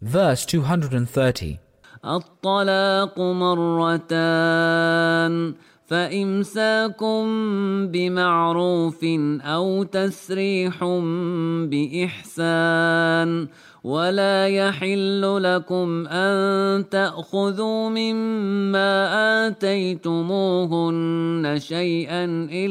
Verse 230. الطلاق مرتان فإمساك بمعروف أو تسريح بإحسان ولا يحل لكم أن تأخذوا مما آتيتموهن شيئا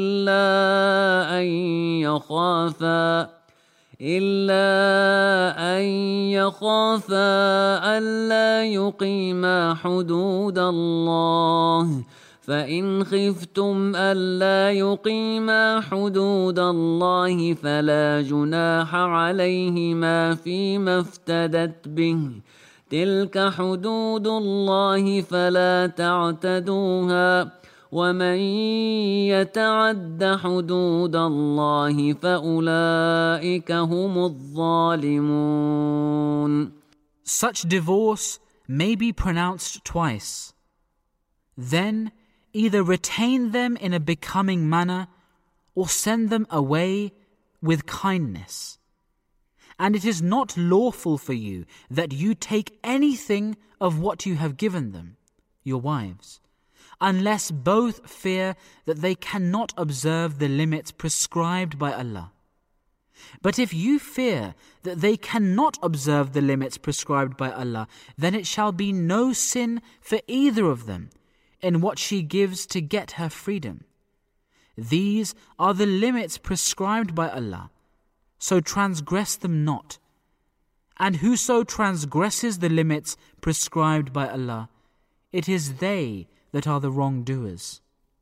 إلا أن يخافا ألا يقيما حدود الله فإن خفتم ألا يقيما حدود الله فلا جناح عليهما فيما افتدت به تلك حدود الله فلا تعتدوها ومن يتعد حدود الله فأولئك هم الظالمون. Such divorce may be pronounced twice. Then either retain them in a becoming manner or send them away with kindness. And it is not lawful for you that you take anything of what you have given them, your wives, unless both fear that they cannot observe the limits prescribed by Allah. But if you fear that they cannot observe the limits prescribed by Allah, then it shall be no sin for either of them in what she gives to get her freedom. These are the limits prescribed by Allah, so transgress them not. And whoso transgresses the limits prescribed by Allah, it is they that are the wrongdoers.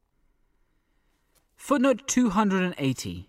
Footnote 280.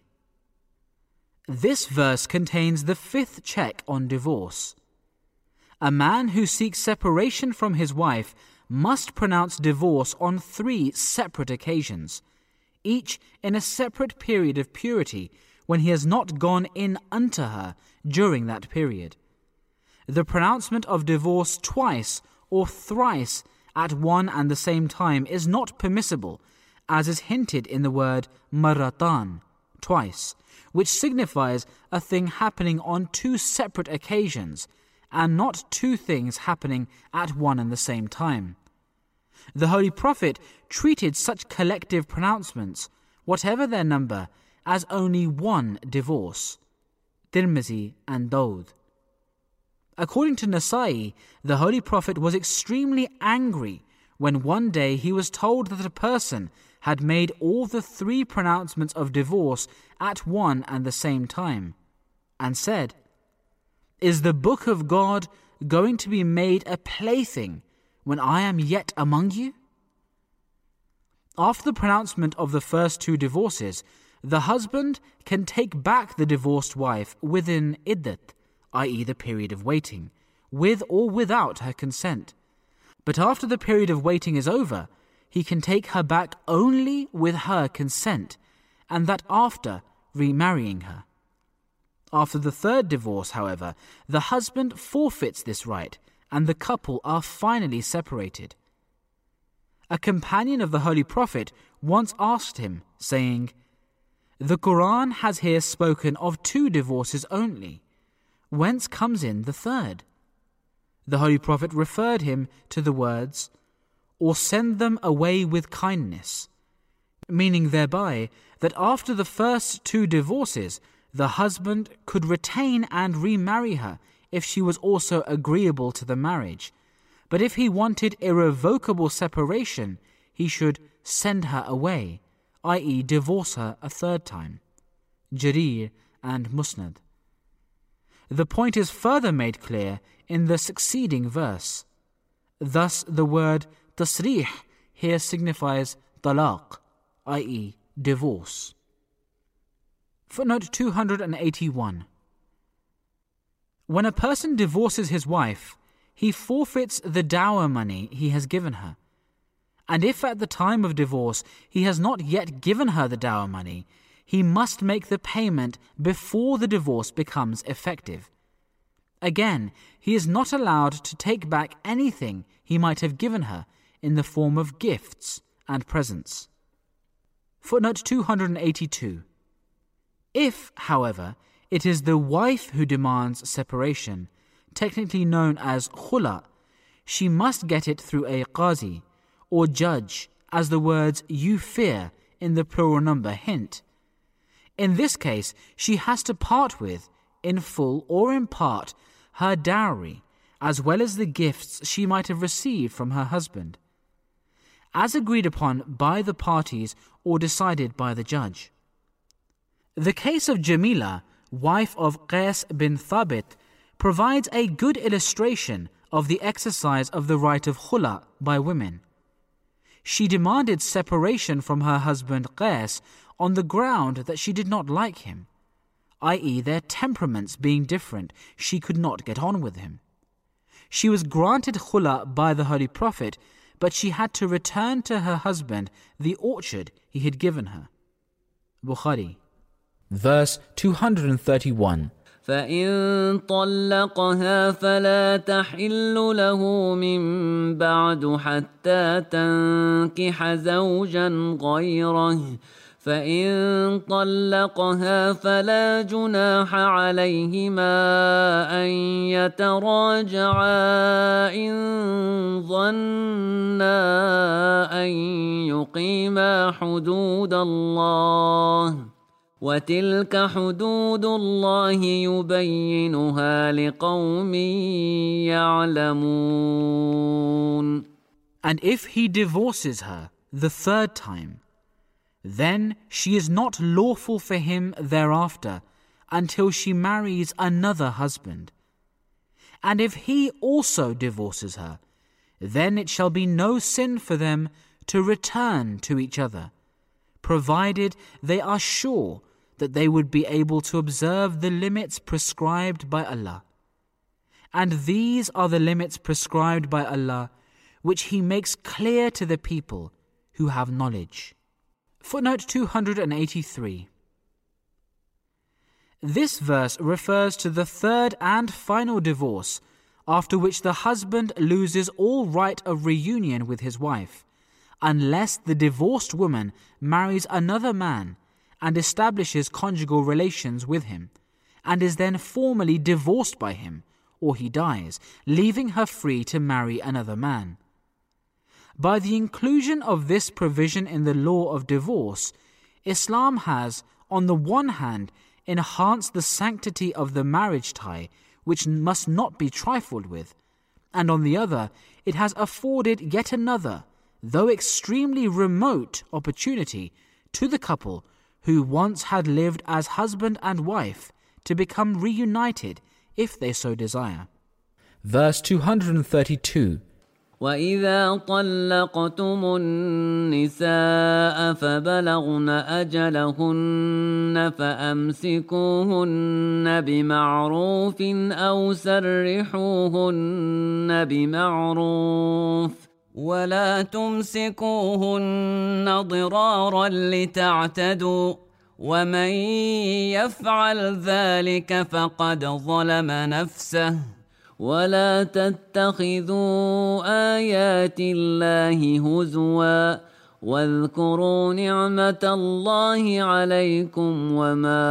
This verse contains the fifth check on divorce. A man who seeks separation from his wife must pronounce divorce on 3 separate occasions, each in a separate period of purity when he has not gone in unto her during that period. The pronouncement of divorce twice or thrice at one and the same time is not permissible, as is hinted in the word maratan, twice, which signifies a thing happening on 2 separate occasions and not 2 things happening at one and the same time. The Holy Prophet treated such collective pronouncements, whatever their number, as only one divorce. Tirmizi and Dawud. According to Nasa'i, the Holy Prophet was extremely angry when one day he was told that a person had made all the 3 pronouncements of divorce at one and the same time, and said, "Is the book of God going to be made a plaything when I am yet among you?" After the pronouncement of the first 2 divorces, the husband can take back the divorced wife within iddat, i.e. the period of waiting, with or without her consent. But after the period of waiting is over, he can take her back only with her consent, and that after remarrying her. After the 3rd divorce, however, the husband forfeits this right, and the couple are finally separated. A companion of the Holy Prophet once asked him, saying, "The Quran has here spoken of 2 divorces only. Whence comes in the 3rd?" The Holy Prophet referred him to the words, "Or send them away with kindness," meaning thereby that after the first 2 divorces, the husband could retain and remarry her if she was also agreeable to the marriage. But if he wanted irrevocable separation, he should send her away, i.e. divorce her a 3rd time. Jarir and Musnad. The point is further made clear in the succeeding verse. Thus the word tasrih here signifies talaq, i.e. divorce. Footnote 281. When a person divorces his wife, he forfeits the dower money he has given her. And if at the time of divorce he has not yet given her the dower money, he must make the payment before the divorce becomes effective. Again, he is not allowed to take back anything he might have given her in the form of gifts and presents. Footnote 282. If, however, it is the wife who demands separation, technically known as khula, she must get it through a qazi, or judge, as the words "you fear" in the plural number hint. In this case, she has to part with, in full or in part, her dowry, as well as the gifts she might have received from her husband, as agreed upon by the parties or decided by the judge. The case of Jamila, wife of Qais bin Thabit, provides a good illustration of the exercise of the right of khula by women. She demanded separation from her husband Qais on the ground that she did not like him, i.e. their temperaments being different, she could not get on with him. She was granted khula by the Holy Prophet, but she had to return to her husband the orchard he had given her. Bukhari. Verse 231. فإن طلقها فلا تحل له من بعد حتى تنكح زوجا غيره فإن طلقها فلا جناح عليهما أن يتراجعا إن ظنا أن يقيما حدود الله وتلك حدود الله يبينها لقوم يعلمون. And if he divorces her the third time, then she is not lawful for him thereafter until she marries another husband. And if he also divorces her, then it shall be no sin for them to return to each other, provided they are sure that they would be able to observe the limits prescribed by Allah. And these are the limits prescribed by Allah, which He makes clear to the people who have knowledge. Footnote 283. This verse refers to the third and final divorce, after which the husband loses all right of reunion with his wife, unless the divorced woman marries another man and establishes conjugal relations with him, and is then formally divorced by him, or he dies, leaving her free to marry another man. By the inclusion of this provision in the law of divorce, Islam has, on the one hand, enhanced the sanctity of the marriage tie, which must not be trifled with, and on the other, it has afforded yet another, though extremely remote, opportunity to the couple who once had lived as husband and wife to become reunited if they so desire. Verse 232. وَإِذَا طَلَّقْتُمُ النِّسَاءَ فَبَلَغْنَ أَجَلَهُنَّ فَأَمْسِكُوهُنَّ بِمَعْرُوفٍ أَوْ سَرِّحُوهُنَّ بِمَعْرُوفٍ ولا تمسكوهن ضرارا لتعتدوا ومن يفعل ذلك فقد ظلم نفسه ولا تتخذوا آيات الله هزوا واذكروا نعمة الله عليكم وما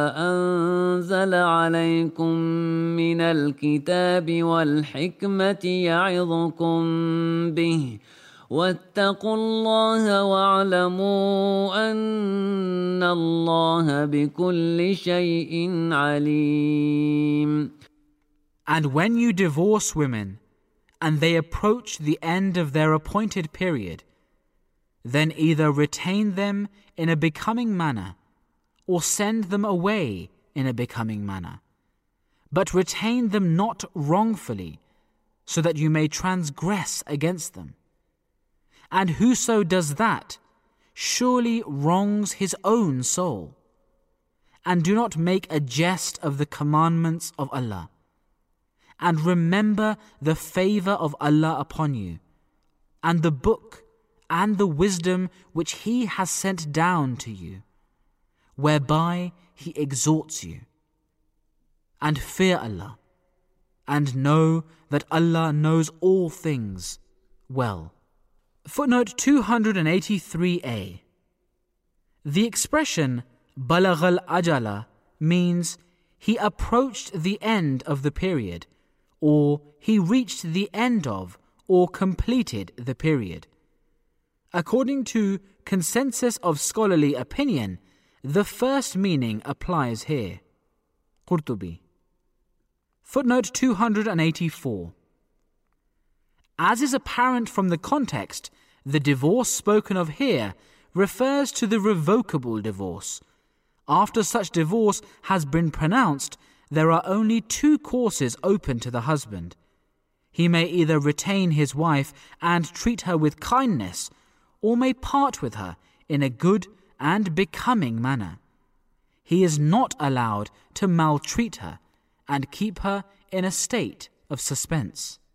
أنزل عليكم من الكتاب والحكمة يعظكم به واتقوا الله واعلموا أن الله بكل شيء عليم. And when you divorce women, and they approach the end of their appointed period, then either retain them in a becoming manner, or send them away in a becoming manner. But retain them not wrongfully, so that you may transgress against them. And whoso does that, surely wrongs his own soul. And do not make a jest of the commandments of Allah. And remember the favor of Allah upon you, and the book and the wisdom which He has sent down to you, whereby He exhorts you. And fear Allah, and know that Allah knows all things well. Footnote 283a. The expression balagh al-ajala means he approached the end of the period, or he reached the end of or completed the period. According to consensus of scholarly opinion, the first meaning applies here. Qurtubi. Footnote 284. As is apparent from the context, the divorce spoken of here refers to the revocable divorce. After such divorce has been pronounced, there are only two courses open to the husband. He may either retain his wife and treat her with kindness, or may part with her in a good and becoming manner. He is not allowed to maltreat her and keep her in a state of suspense.